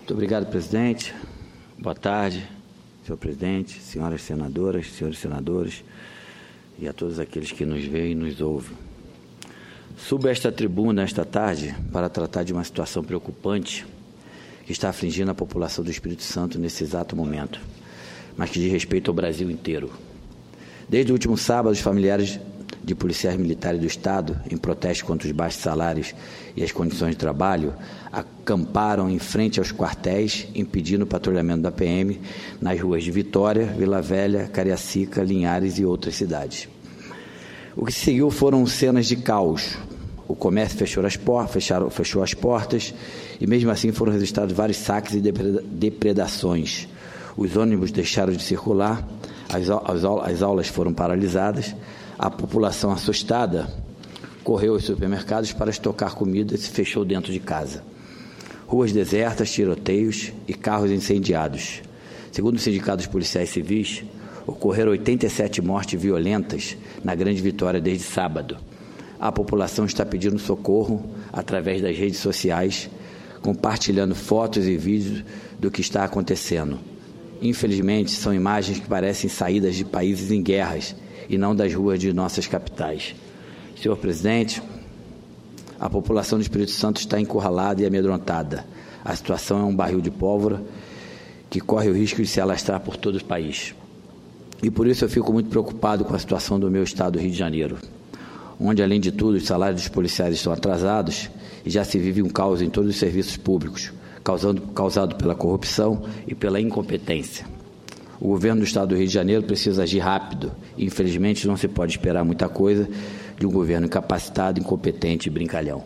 Muito obrigado, presidente. Boa tarde, senhor presidente, senhoras senadoras, senhores senadores e a todos aqueles que nos veem e nos ouvem. Subo a esta tribuna esta tarde para tratar de uma situação preocupante que está afligindo a população do Espírito Santo nesse exato momento, mas que diz respeito ao Brasil inteiro. Desde o último sábado, os familiares de policiais militares do Estado, em protesto contra os baixos salários e as condições de trabalho, acamparam em frente aos quartéis, impedindo o patrulhamento da PM nas ruas de Vitória, Vila Velha, Cariacica, Linhares e outras cidades. O que seguiu foram cenas de caos. O comércio fechou as portas e, mesmo assim, foram registrados vários saques e depredações. Os ônibus deixaram de circular, as aulas foram paralisadas, a população assustada correu aos supermercados para estocar comida e se fechou dentro de casa. Ruas desertas, tiroteios e carros incendiados. Segundo o Sindicato dos Policiais Civis, ocorreram 87 mortes violentas na Grande Vitória desde sábado. A população está pedindo socorro através das redes sociais, compartilhando fotos e vídeos do que está acontecendo. Infelizmente, são imagens que parecem saídas de países em guerras e não das ruas de nossas capitais. Senhor presidente, a população do Espírito Santo está encurralada e amedrontada. A situação é um barril de pólvora que corre o risco de se alastrar por todo o país. E por isso eu fico muito preocupado com a situação do meu estado, Rio de Janeiro, onde, além de tudo, os salários dos policiais estão atrasados e já se vive um caos em todos os serviços públicos, causado pela corrupção e pela incompetência. O governo do Estado do Rio de Janeiro precisa agir rápido e, infelizmente, não se pode esperar muita coisa de um governo incapacitado, incompetente e brincalhão.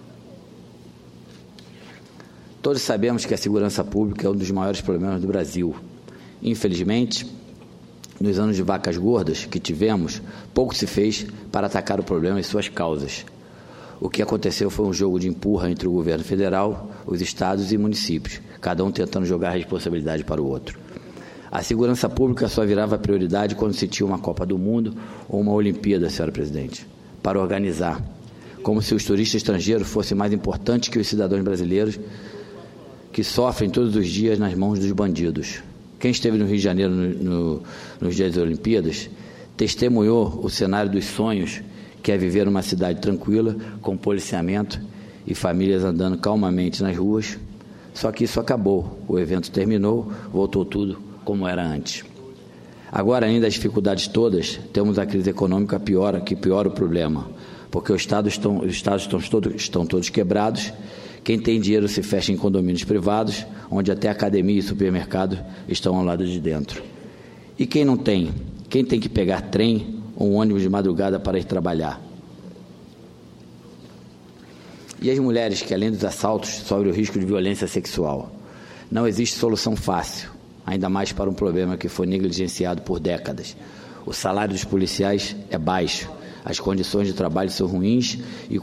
Todos sabemos que a segurança pública é um dos maiores problemas do Brasil. Infelizmente, nos anos de vacas gordas que tivemos, pouco se fez para atacar o problema e suas causas. O que aconteceu foi um jogo de empurra entre o governo federal, os estados e municípios, cada um tentando jogar a responsabilidade para o outro. A segurança pública só virava prioridade quando se tinha uma Copa do Mundo ou uma Olimpíada, senhora presidente, para organizar, como se os turistas estrangeiros fossem mais importantes que os cidadãos brasileiros que sofrem todos os dias nas mãos dos bandidos. Quem esteve no Rio de Janeiro nos dias das Olimpíadas testemunhou o cenário dos sonhos, que é viver numa cidade tranquila, com policiamento e famílias andando calmamente nas ruas. Só que isso acabou, o evento terminou, voltou tudo como era antes. Agora, além das dificuldades todas, temos a crise econômica que piora o problema, porque os estados estão todos quebrados. Quem tem dinheiro se fecha em condomínios privados, onde até academia e supermercado estão ao lado de dentro. E quem não tem? Quem tem que pegar trem ou um ônibus de madrugada para ir trabalhar? E as mulheres que, além dos assaltos, sofrem o risco de violência sexual? Não existe solução fácil, ainda mais para um problema que foi negligenciado por décadas. O salário dos policiais é baixo, as condições de trabalho são ruins e o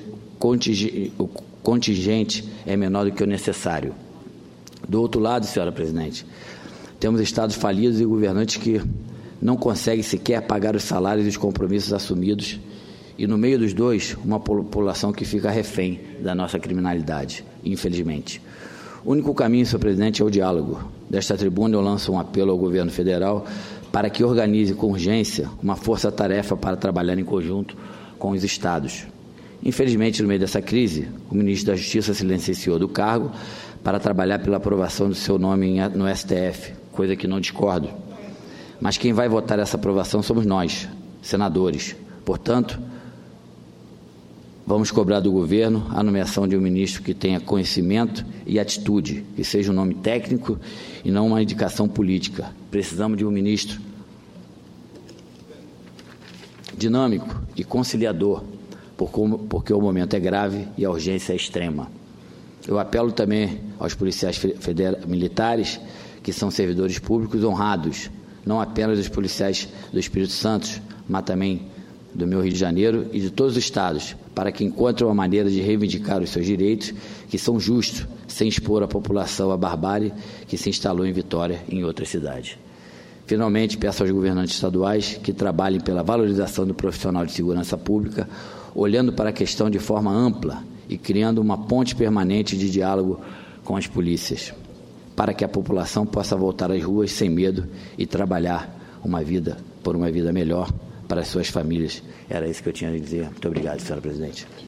contingente é menor do que o necessário. Do outro lado, senhora presidente, temos estados falidos e governantes que não conseguem sequer pagar os salários e os compromissos assumidos, e no meio dos dois, uma população que fica refém da nossa criminalidade, infelizmente. O único caminho, senhor presidente, é o diálogo. Desta tribuna eu lanço um apelo ao governo federal para que organize com urgência uma força-tarefa para trabalhar em conjunto com os estados. Infelizmente, no meio dessa crise, o ministro da Justiça se licenciou do cargo para trabalhar pela aprovação do seu nome no STF, coisa que não discordo. Mas quem vai votar essa aprovação somos nós, senadores. Portanto, vamos cobrar do governo a nomeação de um ministro que tenha conhecimento e atitude, que seja um nome técnico e não uma indicação política. Precisamos de um ministro dinâmico e conciliador, porque o momento é grave e a urgência é extrema. Eu apelo também aos policiais militares, que são servidores públicos honrados, não apenas dos policiais do Espírito Santo, mas também do meu Rio de Janeiro e de todos os estados, para que encontrem uma maneira de reivindicar os seus direitos, que são justos, sem expor a população à barbárie que se instalou em Vitória e em outras cidades. Finalmente, peço aos governantes estaduais que trabalhem pela valorização do profissional de segurança pública, olhando para a questão de forma ampla e criando uma ponte permanente de diálogo com as polícias. para que a população possa voltar às ruas sem medo e trabalhar por uma vida melhor para as suas famílias. Era isso que eu tinha a dizer. Muito obrigado, senhora presidente.